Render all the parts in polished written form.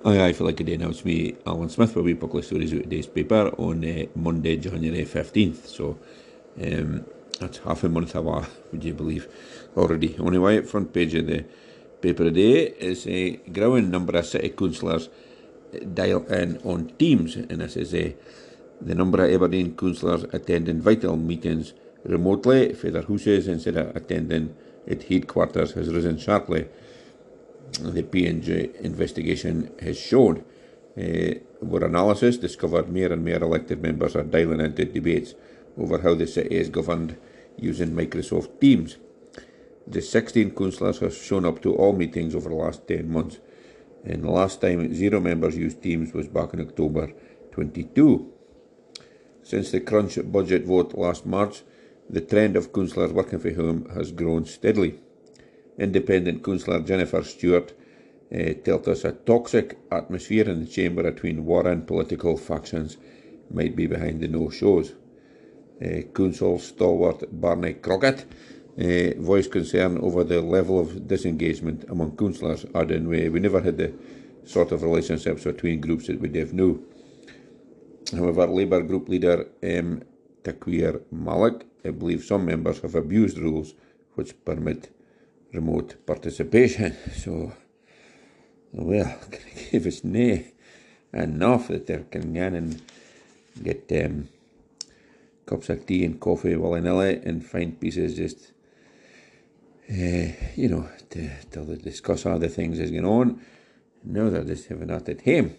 I feel like a day now. It's me, Alan Smith, where we publish stories out of today's paper on Monday, January 15th. So that's half a month away, would you believe, already. Anyway, front page of the paper today is a growing number of city councillors dial in on Teams, and this is the number of Aberdeen councillors attending vital meetings remotely for their houses instead of attending at headquarters has risen sharply. The P&G investigation has shown. Our analysis discovered more and more elected members are dialing into debates over how the city is governed using Microsoft Teams. The 16 councillors have shown up to all meetings over the last 10 months, and the last time 0 members used Teams was back in October 22. Since the crunch budget vote last March, the trend of councillors working from home has grown steadily. Independent councillor Jennifer Stewart tells us a toxic atmosphere in the chamber between warring political factions might be behind the no-shows. Council stalwart Barney Crockett voiced concern over the level of disengagement among councillors, adding we never had the sort of relationships between groups that we have now. However, Labour group leader Taquir Malik believes some members have abused rules which permit remote participation. So, well, give us enough that they can go and get cups of tea and coffee willy-nilly and find pieces just, till they discuss other things that's going on. Now they're just having that at home.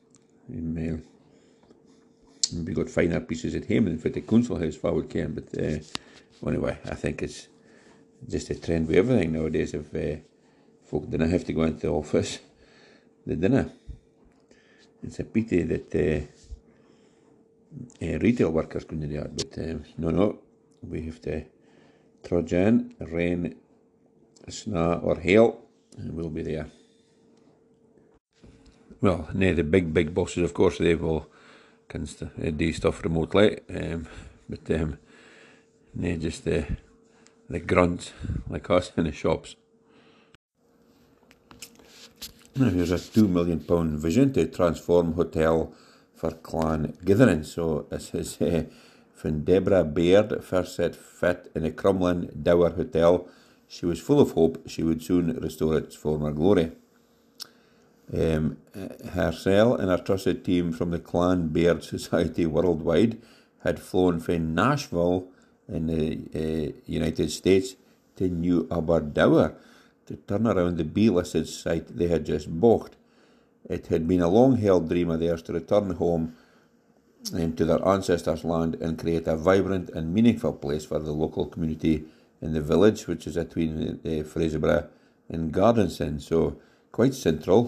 Maybe got finer pieces at home than for the council house if I would can, but anyway, I think it's just a trend with everything nowadays. If folk didn't have to go into the office, they didn't. It's a pity that retail workers couldn't do that, but no, we have to trudge in, rain, snow or hail, and we'll be there. Well, the big bosses, of course, they will can do stuff remotely, but just the grunts like us in the shops. Now here's a £2 million vision to transform hotel for clan gatherings. So this is from Deborah Baird, first set foot in the Crumlin Dower Hotel. She was full of hope she would soon restore its former glory. Herself and her trusted team from the Clan Baird Society worldwide had flown from Nashville in the United States to New Aberdour to turn around the B-listed site they had just bought. It had been a long-held dream of theirs to return home to their ancestors' land and create a vibrant and meaningful place for the local community in the village, which is between Fraserburgh and Gardenston. So quite central.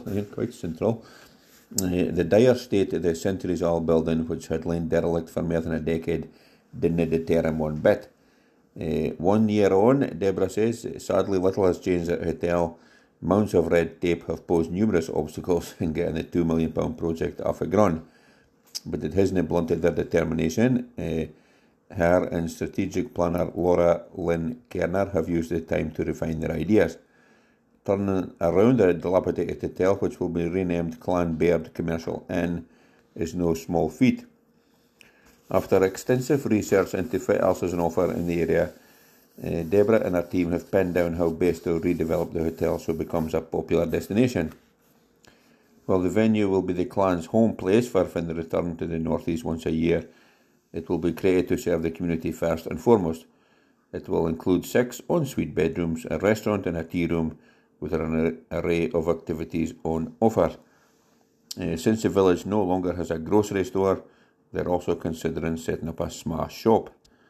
The dire state of the centuries-old building, which had lain derelict for more than a decade, didn't deter him one bit. 1 year on, Deborah says, sadly little has changed at the hotel. Mounds of red tape have posed numerous obstacles in getting the £2 million project off the ground, but it hasn't blunted their determination. Her and strategic planner Laura Lynn Kerner have used the time to refine their ideas. Turning around a dilapidated hotel, which will be renamed Clan Baird Commercial Inn, is no small feat. After extensive research into what else is on offer in the area, Deborah and her team have pinned down how best to redevelop the hotel so it becomes a popular destination. While the venue will be the clan's home place for when they return to the northeast once a year, it will be created to serve the community first and foremost. It will include 6 ensuite bedrooms, a restaurant and a tea room with an array of activities on offer. Since the village no longer has a grocery store, they're also considering setting up a smash shop.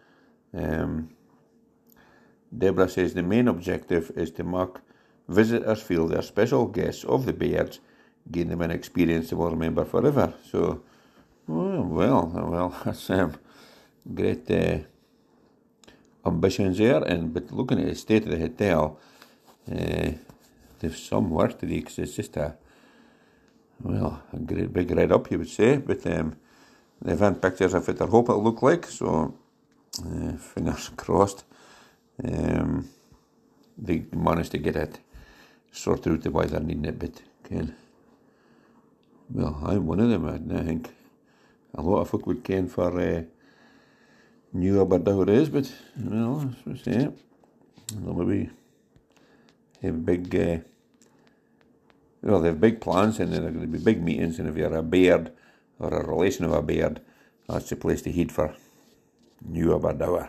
Deborah says the main objective is to make visitors feel they're special guests of the Bairds, gain them an experience they will remember forever. So, well, that's great ambitions there. But looking at the state of the hotel, there's some work to do because it's just a great big red up, you would say. But they've had pictures of it I hope it'll look like, so fingers crossed they managed to get it sorted out the way they're needing it. But Well, I'm one of them, and I think a lot of folk would ken for New Aberdour is, but, well, as we say, they'll maybe have big, well, they have big plans, and there are going to be big meetings, and if you're a Baird or a relation of a Baird, that's the place to head for, New Aberdour.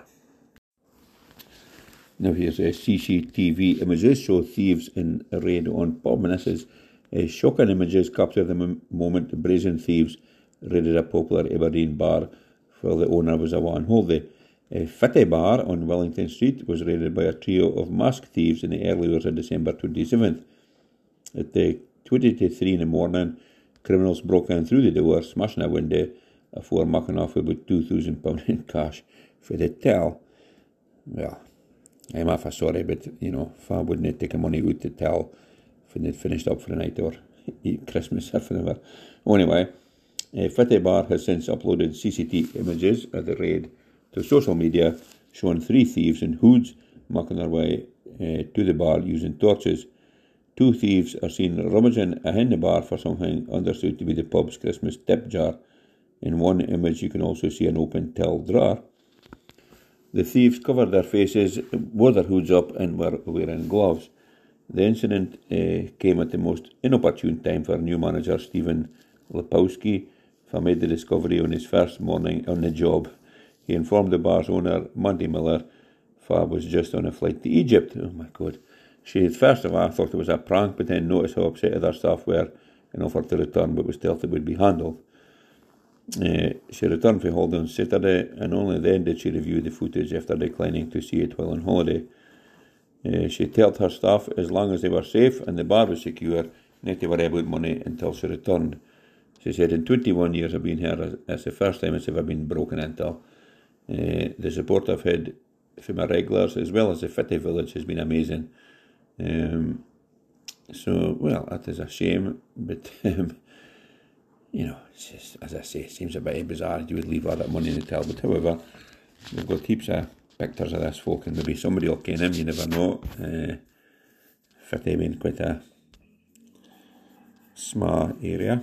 Now here's CCTV images show thieves in a raid on pub, and this is shocking images capture the moment the brazen thieves raided a popular Aberdeen bar while the owner was away on holiday. Fitty Bar on Wellington Street was raided by a trio of masked thieves in the early hours of December 27th. At 20 to 3 in the morning, criminals broke in through the door, smashing a window, before mucking off about £2,000 in cash for the till. Well, I'm half sorry, but, if I wouldn't take the money out to tell when they'd finished up for the night or eat Christmas or whatever. Anyway, Fitty Bar has since uploaded CCTV images of the raid to social media, showing 3 thieves in hoods making their way to the bar using torches. 2 thieves are seen rummaging in the bar for something understood to be the pub's Christmas tip jar. In one image you can also see an open till drawer. The thieves covered their faces, wore their hoods up and were wearing gloves. The incident came at the most inopportune time for new manager Stephen Lepowski, who made the discovery on his first morning on the job. He informed the bar's owner, Mandy Miller, Fab was just on a flight to Egypt. Oh my God. She at first of all thought it was a prank, but then noticed how upset other staff were and offered to return, but was told it would be handled. She returned from holiday on Saturday, and only then did she review the footage after declining to see it while on holiday. She told her staff as long as they were safe and the bar was secure, not to worry about money until she returned. She said, in 21 years I've been here, that's the first time it's ever been broken into. The support I've had from my regulars as well as the Fitty Village has been amazing. So, well, that is a shame, but, it's just, as I say, it seems a bit bizarre you would leave all that money in the till, but however, we've got heaps of pictures of this folk, and maybe somebody will ken him, you never know. Fitty being quite a small area.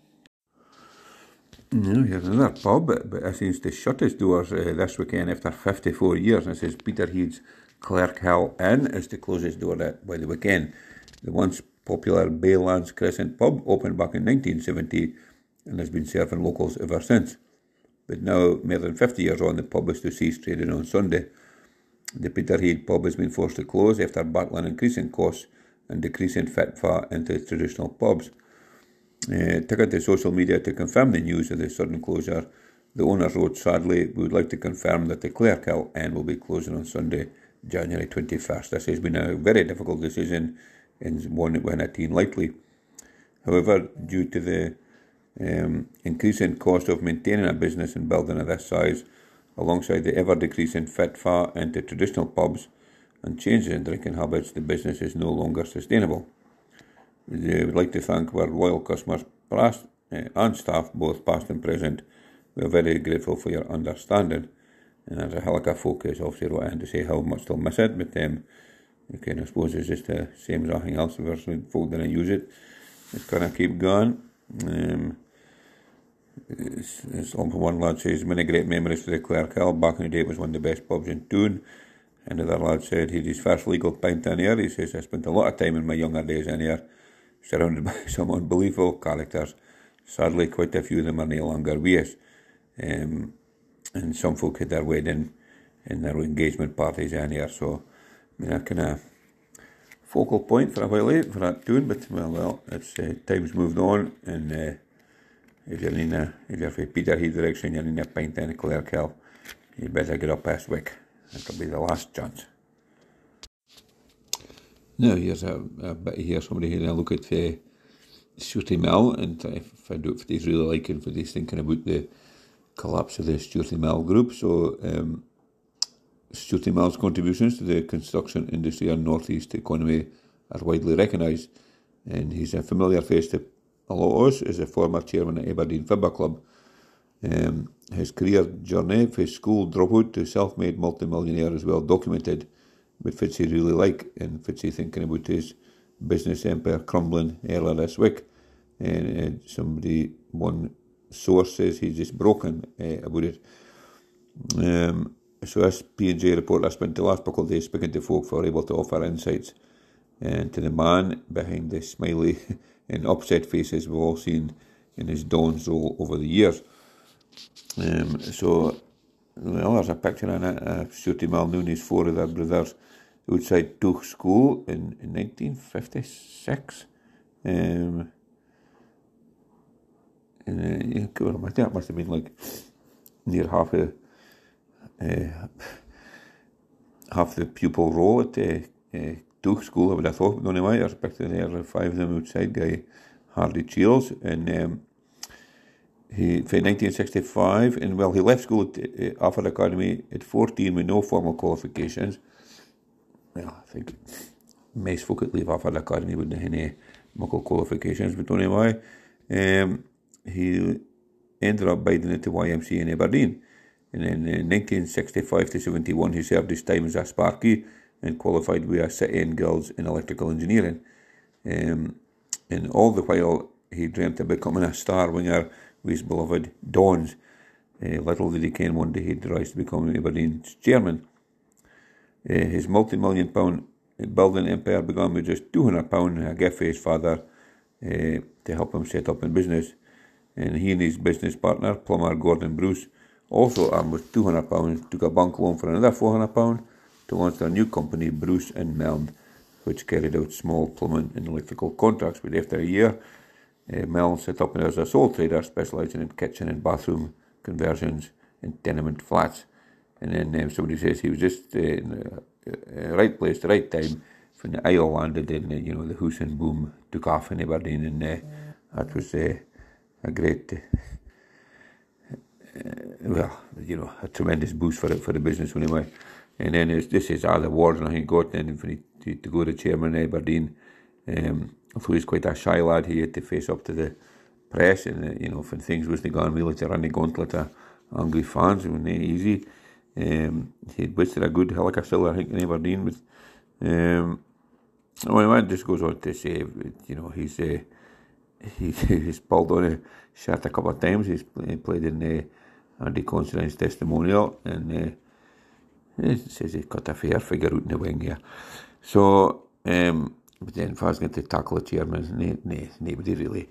Now here's another pub, but it seems to shut its doors this weekend after 54 years, and it says Peterhead's Clerkhill Inn is to close its door by the weekend. The once popular Baylands Crescent pub opened back in 1970 and has been serving locals ever since. But now, more than 50 years on, the pub is to cease trading on Sunday. The Peterhead pub has been forced to close after battling increasing costs and decreasing footfall into traditional pubs. Taken to social media to confirm the news of the sudden closure, the owners wrote, sadly, we would like to confirm that the Clerkhill Inn will be closing on Sunday, January 21st. This has been a very difficult decision and one that we hadn't taken lightly. However, due to the increasing cost of maintaining a business and building of this size, alongside the ever-decreasing footfall into traditional pubs and changes in drinking habits, the business is no longer sustainable. We would like to thank our loyal customers, past and staff, both past and present. We are very grateful for your understanding. And as a Hillica folk is obviously wrote in to say how much they'll miss it, but again, I suppose it's just the same as anything else. If folk didn't use it, it's going to keep going. It's one lad says, many great memories for the Clerkhill. Back in the day, it was one of the best pubs in town. Another lad said he had his first legal pint in here. He says, I spent a lot of time in my younger days in here, surrounded by some unbelievable characters. Sadly, quite a few of them are no longer with us. And some folk had their wedding and their engagement parties in here. So, I mean, a kind of focal point for a while for that tune. But, well, it's time's moved on. And if you're from Peterhead direction, you're in a pint in Clerkhill, you better get up this week. That'll be the last chance. Now, here's a bit here, somebody here, look at Stuarty Mill, and if he's really liking, if he's thinking about the collapse of the Stuarty Mill group. So, Stuarty Mill's contributions to the construction industry and northeast economy are widely recognised, and he's a familiar face to a lot of us as a former chairman at Aberdeen Football Club. His career journey, from school dropout to self-made multi-millionaire, is well documented, but Fitzy really like, and Fitzy thinking about his business empire crumbling earlier this week. and one source says he's just broken about it. So as P&J report, I spent the last couple of days speaking to folk who are able to offer insights to the man behind the smiley and upset faces we've all seen in his Don's role over the years. There's a picture in it. Stuarty Muldooney's four of their brothers outside Duch School in 1956. I think that must have been like near half the pupil roll at Duch School, I would have thought. But anyway, there's a picture there, five of them outside, guy Hardy Cheers, and he, for 1965, and he left school at Alfred Academy at 14 with no formal qualifications. Well, I think most folk that leave Alfred Academy wouldn't have any muckle qualifications, but anyway, he ended up biding at the YMCA in Aberdeen. And in 1965 to 71, he served his time as a sparky and qualified with a City and Guilds in electrical engineering. And all the while, he dreamt of becoming a star winger with his beloved Dons. Little did he ken one day he'd rise to become Aberdeen's chairman. His multi-million-pound building empire began with just £200, a gift for his father to help him set up in business. And he and his business partner, plumber Gordon Bruce, also armed with £200, took a bank loan for another £400 to launch their new company, Bruce and Melnd, which carried out small plumbing and electrical contracts. But after a year, Melnd set up as a sole trader, specialising in kitchen and bathroom conversions in tenement flats. And then somebody says he was just in the right place, the right time, when the Isle landed, and the house and boom took off in Aberdeen, and that was a great, a tremendous boost for the business anyway. And then this is all the awards and he got then for to go to chairman in Aberdeen. Although he's quite a shy lad, he had to face up to the press, and when things wasn't going really to run the gauntlet of angry fans, it wasn't easy. He'd wasted a good hell of a still, I think, in Aberdeen. But it just goes on to say, he's pulled on a shirt a couple of times. He played in Andy Considine's testimonial, and it says he's got a fair figure out in the wing here. So, but then if I was going to tackle the chairman, nobody really.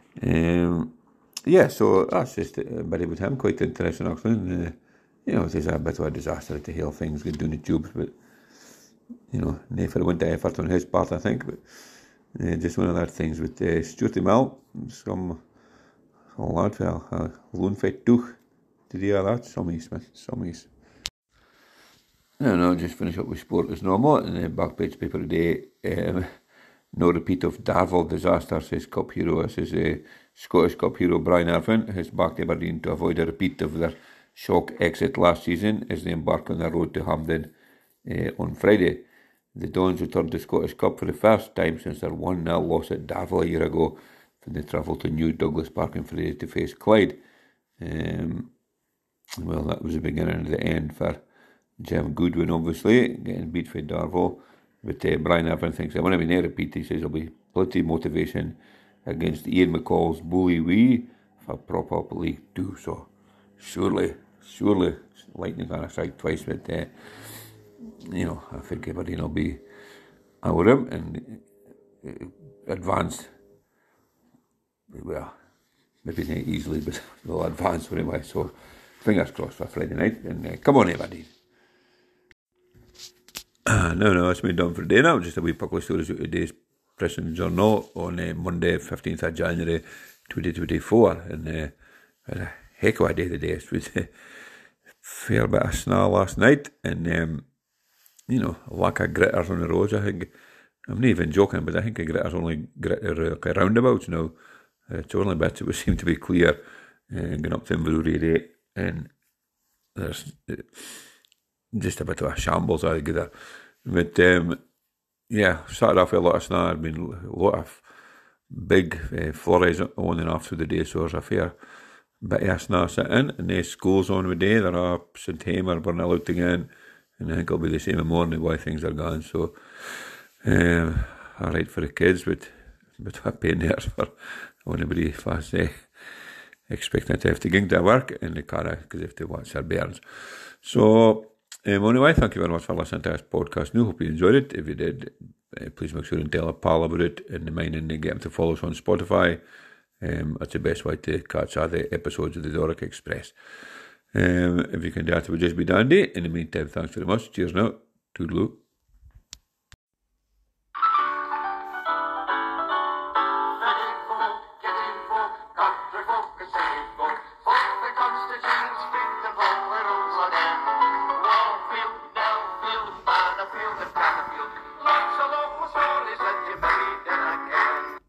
So that's just a bit about him, quite interesting actually. And, it is a bit of a disaster to hear things get doing the tubes, but, no for the winter effort on his part, I think, but just one of those things with Stuarty Mill, some lad for a loan fit Duch. Did you hear that? Summies, man, summies. No, just finish up with sport as normal. In the back page paper today, no repeat of Darvel disaster, says Cup hero. This is Scottish Cup hero Brian Irvine has backed Aberdeen to avoid a repeat of their shock exit last season as they embark on their road to Hampden on Friday. The Dons returned to Scottish Cup for the first time since their 1-0 loss at Darvel a year ago, when they travelled to New Douglas Park on Friday to face Clyde. That was the beginning of the end for Jim Goodwin, obviously, getting beat for Darvel. But Brian Irvine thinks there won't be no repeat. He says there'll be plenty of motivation against Ian McCall's Bully Wee for proper League 2. So surely, lightning going to strike twice. But, I think Aberdeen will be out of him and advance. Well, maybe not easily, but they'll advance anyway. So fingers crossed for Friday night. And come on, Aberdeen. No, that's me done for today now. Just a wee couple of stories out of today's Press and Journal on Monday, 15th of January 2024. And a heck of a day today. It was a fair bit of snow last night, and a lack of gritters on the roads. I think, I'm not even joking, but I think the gritters only gritter roundabouts now. It's only bits that would seem to be clear going up to Inverurie, and there's just a bit of a shambles altogether. But started off with a lot of snow. There's been a lot of big flurries on and off through the day, so there's a fair bit of snow sitting. And the school's on the day. They're up St. Hamer, Burnell again, and I think it'll be the same in the morning why things are going. So, alright for the kids, but a bit of a pain there for anybody was expecting to have to get to work in the car because if they watch their bairns. So, anyway, thank you very much for listening to this podcast. Now, hope you enjoyed it. If you did, please make sure and tell a pal about it, and mind and get them to follow us on Spotify. That's the best way to catch all the episodes of the Doric Express. If you can do that, it would just be dandy. In the meantime, thanks very much. Cheers now. Toodaloo.